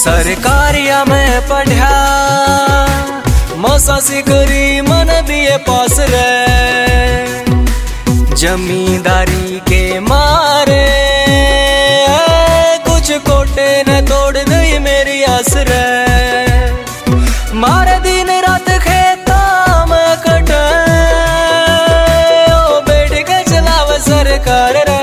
सरकारिया में पढ़ा मसा सिकरी मन दिए पास रे, जमींदारी के मारे कुछ कोटे न तोड़ दी मेरी आस रे। मारे दिन रात खेता में कटे ओ बैठ के चलाव सरकार रे।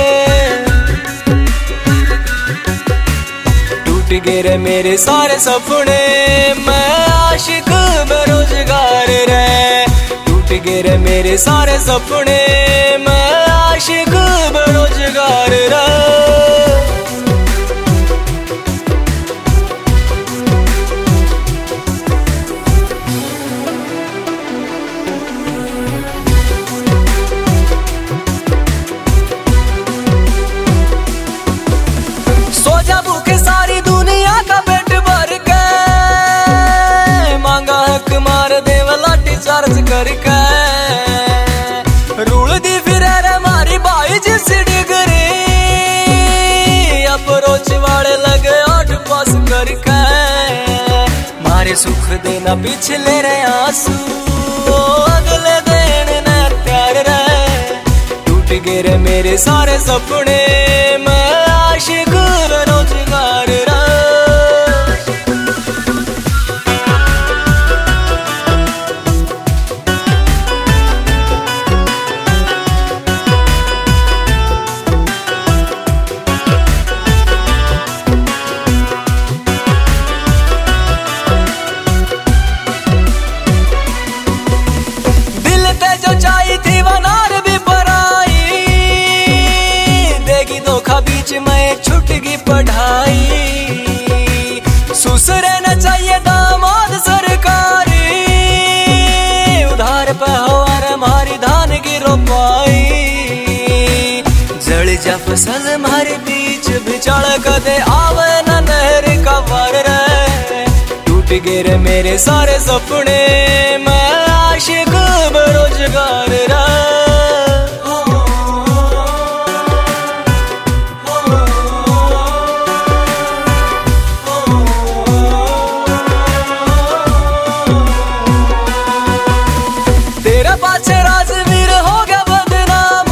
टूट गए रे मेरे सारे सपने, मैं आशिक बेरोजगार रे। टूट गए रे मेरे सारे सपने, मैं आशिक बेरोजगार रे। सोचा भूखे सारी दुनिया का पेट भर के, मांगा हक मार दे लाठी चार्ज करके। रूल दी फिर मारी भाई जिस डिग्री, अप्रोच वाले लगे 8 पास करके। मारे सुख देना पिछले रे आंसू, अगले दिन न प्यार रे। टूट गए रे मेरे सारे सपने, मैं आशिक बेरोजगार रे। दिल पे जो चाही थी वो नार भी पराई, देगी धोखा बीच में छुटगी पढ़ाई। सुसरे न चाहिए दामाद सरकारी, उधार पे हवार हमारी धान की रोपाई। जड़ जा फसल हमारे बीच बिचाड़ कदे आवे न नहर का वार रे। टूट गए रे मेरे सारे सपने, मैं आशिक बेरोजगार रे। तेरा पाछे राजवीर हो गया बदनाम,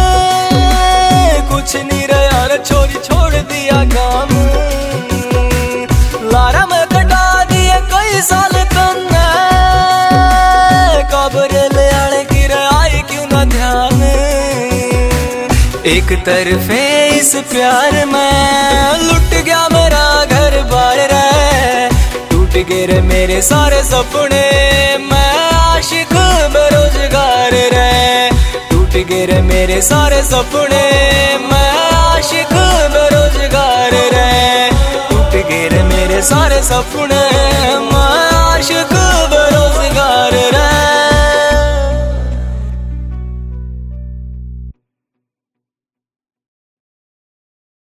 कुछ नहीं रहा रे छोरी छोड़ दिया काम। लारा में कटा दिए कई साल कन्ने, कब्र ले आने की आई क्यों ना ध्यान। एक तरफे इस प्यार में लुट गया मेरा घर बार रे। टूट गए रे मेरे सारे सपने, मैं आशिक बेरोजगार रे। टूट गए रे मेरे सारे सपने, मैं आशिक बेरोजगार रे। टूट गए रे मेरे सारे सपने,